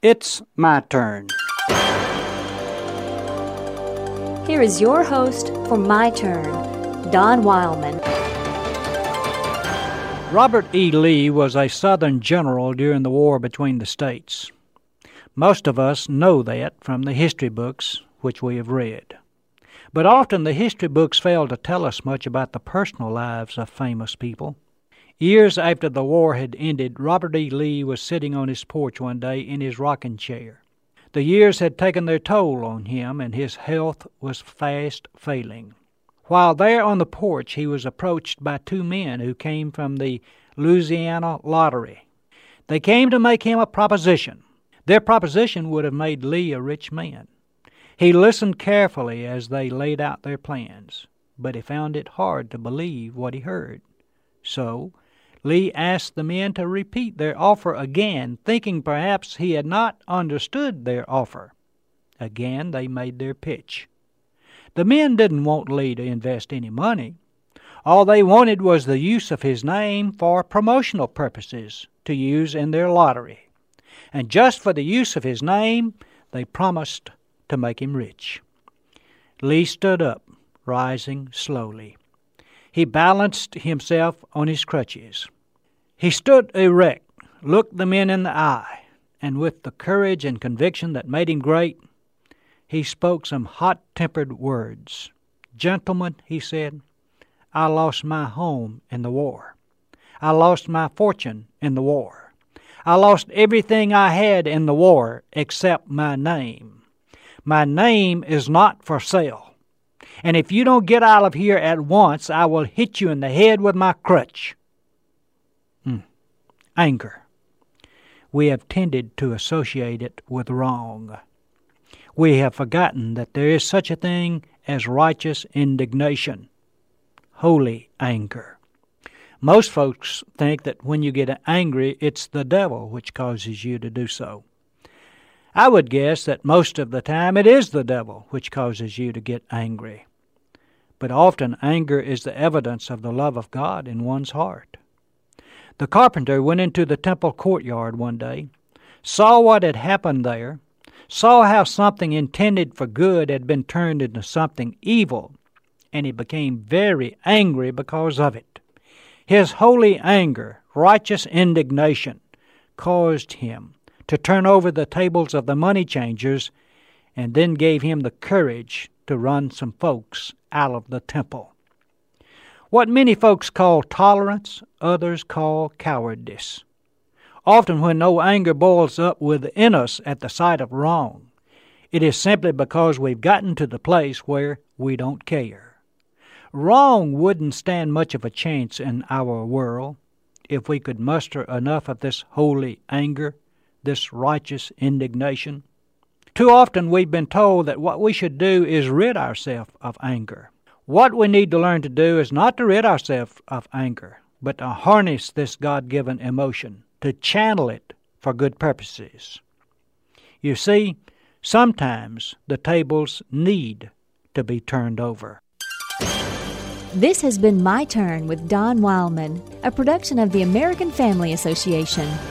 It's my turn. Here is your host for My Turn, Don Wildman. Robert E. Lee was a Southern general during the war between the states. Most of us know that from the history books which we have read. But often the history books fail to tell us much about the personal lives of famous people. Years after the war had ended, Robert E. Lee was sitting on his porch one day in his rocking chair. The years had taken their toll on him, and his health was fast failing. While there on the porch, he was approached by two men who came from the Louisiana Lottery. They came to make him a proposition. Their proposition would have made Lee a rich man. He listened carefully as they laid out their plans, but he found it hard to believe what he heard. So Lee asked the men to repeat their offer again, thinking perhaps he had not understood their offer. Again they made their pitch. The men didn't want Lee to invest any money. All they wanted was the use of his name for promotional purposes to use in their lottery. And just for the use of his name, they promised to make him rich. Lee stood up, rising slowly. He balanced himself on his crutches. He stood erect, looked the men in the eye, and with the courage and conviction that made him great, he spoke some hot-tempered words. "Gentlemen," he said, "I lost my home in the war. I lost my fortune in the war. I lost everything I had in the war except my name. My name is not for sale. And if you don't get out of here at once, I will hit you in the head with my crutch." Anger. We have tended to associate it with wrong. We have forgotten that there is such a thing as righteous indignation, holy anger. Most folks think that when you get angry, it's the devil which causes you to do so. I would guess that most of the time it is the devil which causes you to get angry. But often anger is the evidence of the love of God in one's heart. The carpenter went into the temple courtyard one day, saw what had happened there, saw how something intended for good had been turned into something evil, and he became very angry because of it. His holy anger, righteous indignation, caused him to turn over the tables of the money changers, and then gave him the courage to run some folks out of the temple. What many folks call tolerance, others call cowardice. Often when no anger boils up within us at the sight of wrong, it is simply because we've gotten to the place where we don't care. Wrong wouldn't stand much of a chance in our world if we could muster enough of this holy anger, this righteous indignation. Too often we've been told that what we should do is rid ourselves of anger. What we need to learn to do is not to rid ourselves of anger, but to harness this God-given emotion, to channel it for good purposes. You see, sometimes the tables need to be turned over. This has been My Turn with Don Wildman, a production of the American Family Association.